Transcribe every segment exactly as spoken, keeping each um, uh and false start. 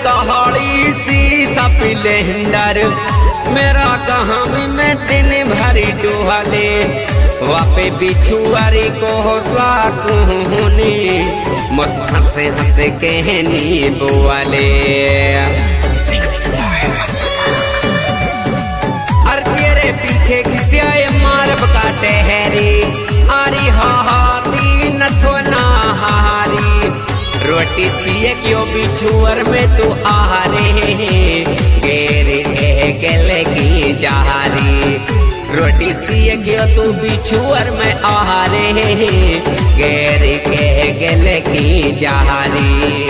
कहाड़ी सी सप्लेंडर मेरा कहानी में दिन भरी डुहले वापे बिछुआरी को साकुनी मस हंसे हंसे कहनी बोले और तेरे पीछे घिसिया मारब का टहरी आरी हाथी नथो नहारी रोटी सिए क्यों बिछुअर में तू आ रे गेर कह गले की जहारी रोटी सिए क्यों तू बिछुअर में आ रे गेर कह गले की जहारी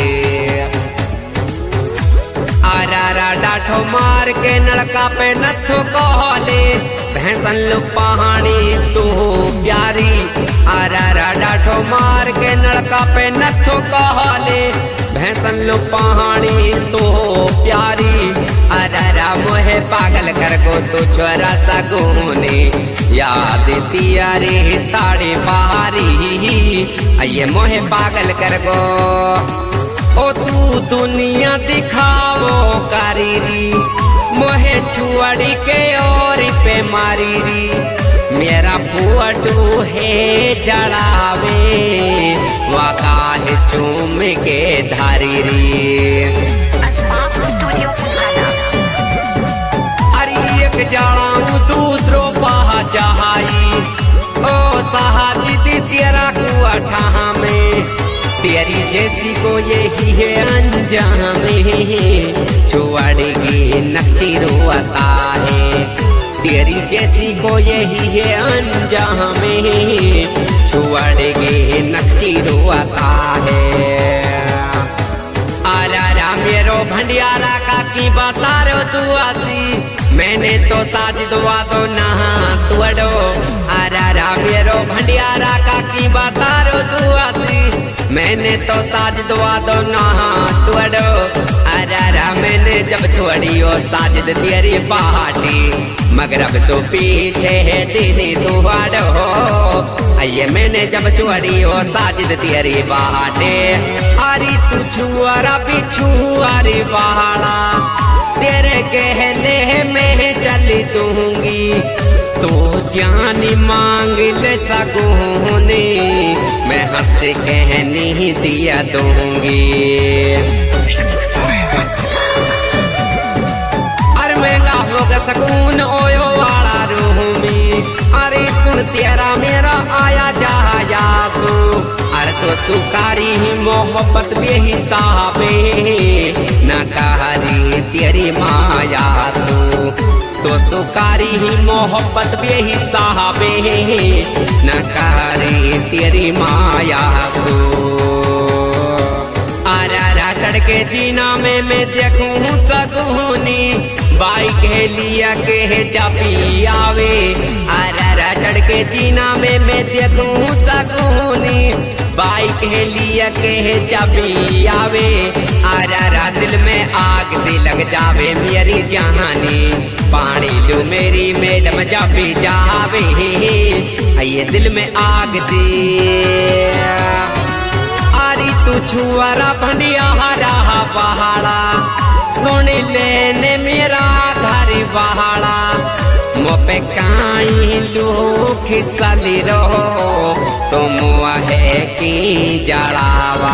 आरा डाठो मार के नलका पे नथो कहले भैंसन लो पहाड़ी तू प्यारी आरा डाठो मार के नलका पे नथो कहले भैंसन लो पहाड़ी तू प्यारी आरा मोहे पागल कर को तू छोरा सगुने याद तियारी ताड़ी पहाड़ी ये मोहे पागल कर को ओ तू दुनिया दिखावो कारीरी मोहे छुआड़ी के और पे मारीरी मेरा पुअटू है जड़ावे वाका है चूम के धारीरी अरे एक जड़ाऊ दूसरो पहा चाहाई ओ सहाजी तेरा कुआ ठहा में तेरी जैसी को यही है अंजाम छुआड़ेगी नक्ची रोता है तेरी जैसी को यही है अंजाम छुआड़ेगी नक्ची रोता है आरा मेरो भंडियारा का की बता रो दुआसी मैंने तो साज दुआ दो नहा तुअडो आरा मेरो भंडियारा का की बता रो दुआसी मैंने तो साज दुआ दो नहा तुअडो अरारा मैंने जब छोड़ी ओ साजिद तेरी पहाड़ी मगर अब सो पीछे है दीदी तुअडो ये मैंने जब छोड़ी ओ साजिद तेरी पहाड़ी अरे तू छुआरा बिछुआरी पहाड़ा तेरे कहले में चली दूंगी तो जानी मांग ले सगुने मैं हंस कह नहीं दिया दूंगी अरे मैं होगा सकून ओयो वाला रूह में अरे सुन तेरा मेरा आया जहा जासू अरे तो सुकारी ही मोहब्बत बेहिसाबे न कहारी तेरी माया सू तो सुकारी ही मोहब्बत बेहिसाबे न कहारी तेरी माया सू आरा चढ़ के जीना में मैं देखूं सगुनी बाइक है लिया के है चापी आवे आरा चढ़ के जीना में मैं देखूं सगुनी बाइक है लिया के है चाबी आवे आरा दिल में आग से लग जावे मेरी जहानी पानी लो मेरी मैडम जाबी जावे ये दिल में आग से आरी तू छुआरा भंडिया रहा पहाड़ा सुन लेने मेरा घर पहाड़ा मोपे काई लोग खिसली रहो तुम है की जड़ावा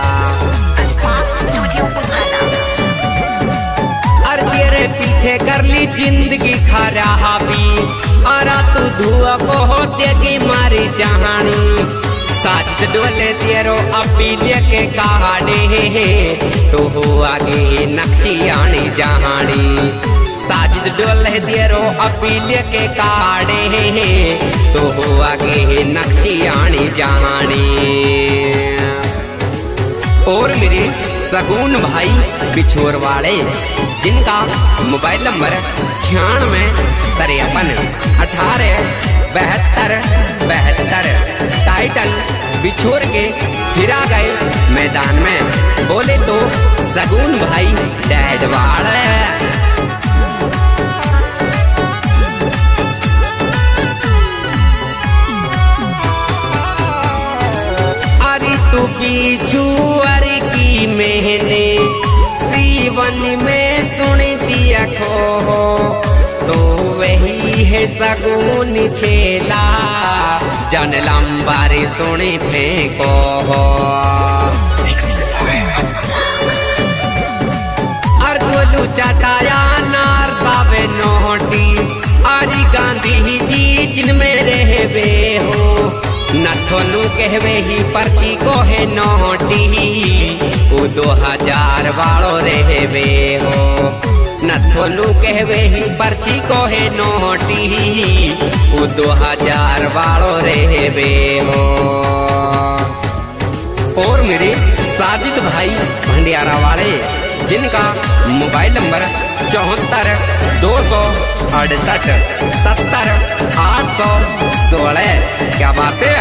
और तेरे पीछे कर ली जिंदगी खरा भी अरा तू धुआ को होते की मारी जहानी साथ डोले तेरो अपी लेके कहाड़े तो हो आगे नक्ची आनी जहानी साजिद डोले तेरो अपी लेके काड़े तो हो आगे नक्ची आनी जहानी और मेरे सगुन भाई बिछोर वाले जिनका मोबाइल नंबर छियानवे तिरपन अठारह बहत्तर बहत्तर टाइटल बिछोर के फिरा गए मैदान में बोले तो सगुन भाई डैड वाले अरे तू बिछुअर की मैंने सी जीवन में सुन दिया खो तो वही है सगुन छेला जन लंबारे सुने फेंको और बोलू चटाया नार सावे नोटी आरी गांधी जी जिनमें रहवे हो न थोनू कहवे ही पर्ची को है नोटी वो दो हजार वालों रहवे हो न थोनू कहवे ही पर्ची को है नोटी वो दो हजार वालों रहवे हो। और मेरे साजिद भाई भंडियारा वाले जिनका मोबाइल नंबर चौहत्तर दो सौ अड़सठ सत्तर आठ सौ सोलह। क्या बात है।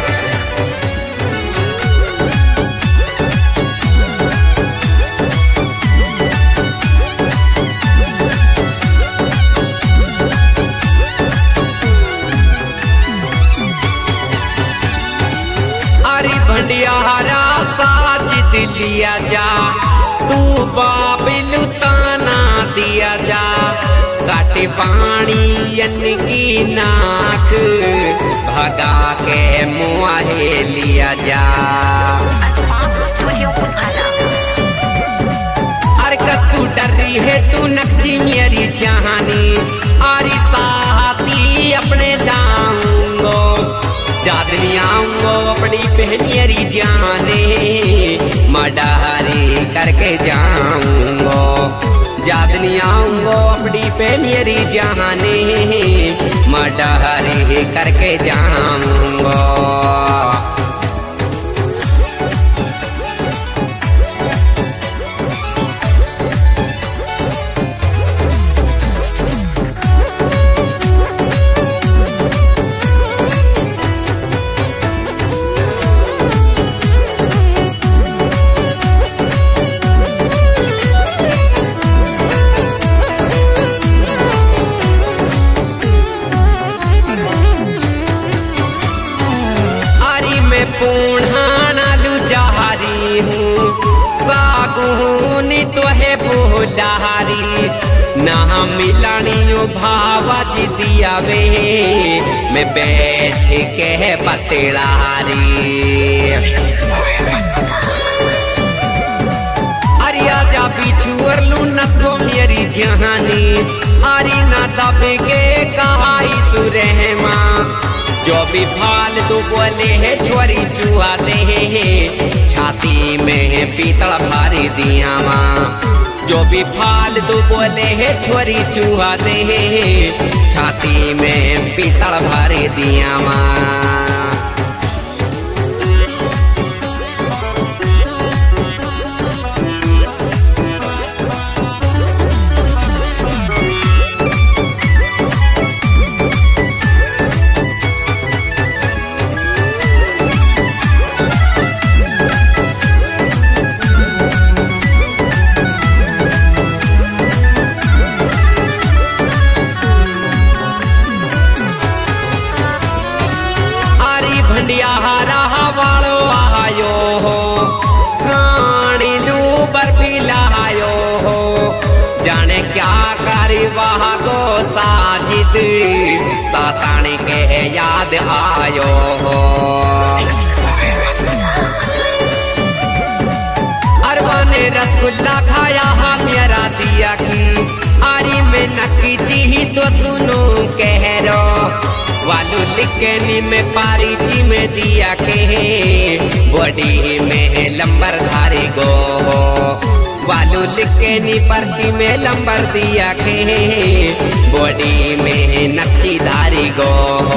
अरे भंडियारा साजिद लिया जा तू बाबिल ताना दिया जा काटे पानी की नाक भगा के मुआहे लिया जा। अरे कसू डरी है तू नक्ची मेरी जहानी आरी साथी अपने लाऊंगो जादनी आऊंगो अपनी पहनियरी जाने मडारी करके जाऊंगो जादनी आऊंगो अपनी पहनियरी जाने मडारी करके जाऊंगो। पूर्णालू जहारी हूँ सागुन तो है बोलारी ना मिलानियो भावा जी दिया वे मैं बैठ के बतलारी। अरिया जा बिछुअर लू न तो मेरी जहानी आरी ना दबे के कहाई सुरहमा जो भी फालतू बोले है छोरी चुहाते हैं छाती में पीतल भारी दिया माँ जो भी फालतू बोले है छोरी चुहाते हैं छाती में पीतल भारी दिया माँ। भंडियारा वालो आयो हो कानी लू बर्फी लायो हो जाने क्या करी वहाँ को साजिद सातानी के याद आयो हो। अरबा ने रसगुल्ला खाया हा मेरा दिया की आरी में नकी जी तो सुनो कह रो वालू लिखनी में पारी जी में दिया के बॉडी में लंबर धारी गो वालू लिखनी पर्ची में लंबर दिया के बॉडी में नक्ची धारी गो।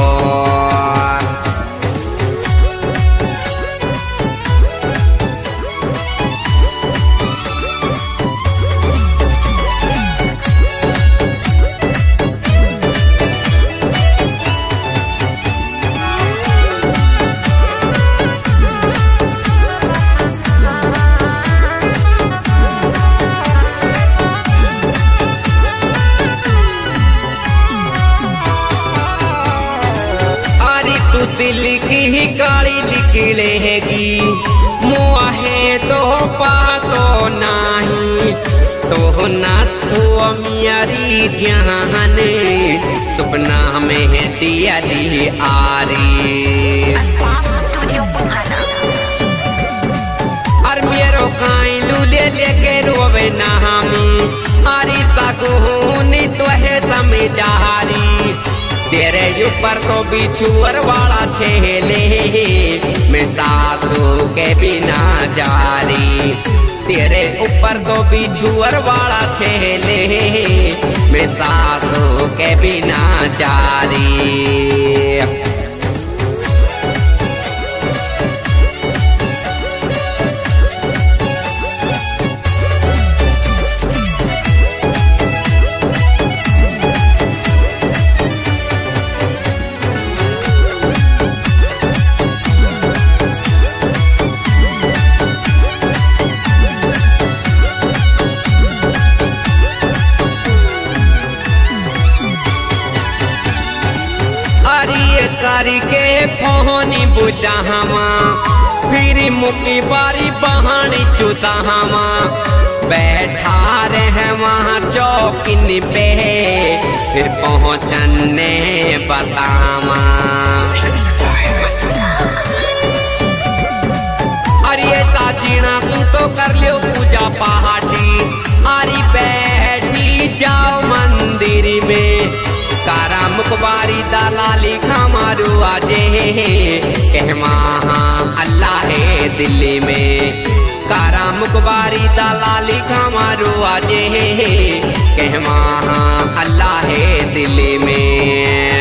दिल की काली निकलेगी मुआहे तो पातो नहीं तो ना तो मियारी जहाने सपना में दिया दी आरी और मेरो काई लूले लेके रोवे नहामी आरी सगुनी तो है समझारी तेरे ऊपर तो बिछुअर वाला छेले मैं सासू के बिना जारी तेरे ऊपर तो बिछुअर वाला छेले मैं सासू के बिना जारी करके फोनी बुझावा फिर मुकी बारी बहानी चुतावा बैठा रहे वहाँ चौकिन पे फिर पहुँचने बतावा अरे साजीना सु तो कर लियो पूजा पहाड़ी अरे बैठी जाओ मंदिर में कारा मुखबारी दलाली खमारू आजे कह महा अल्लाह है दिल्ली में कारा मुखबारी दलाली खमारू आजे कह महा अल्लाह है दिल्ली में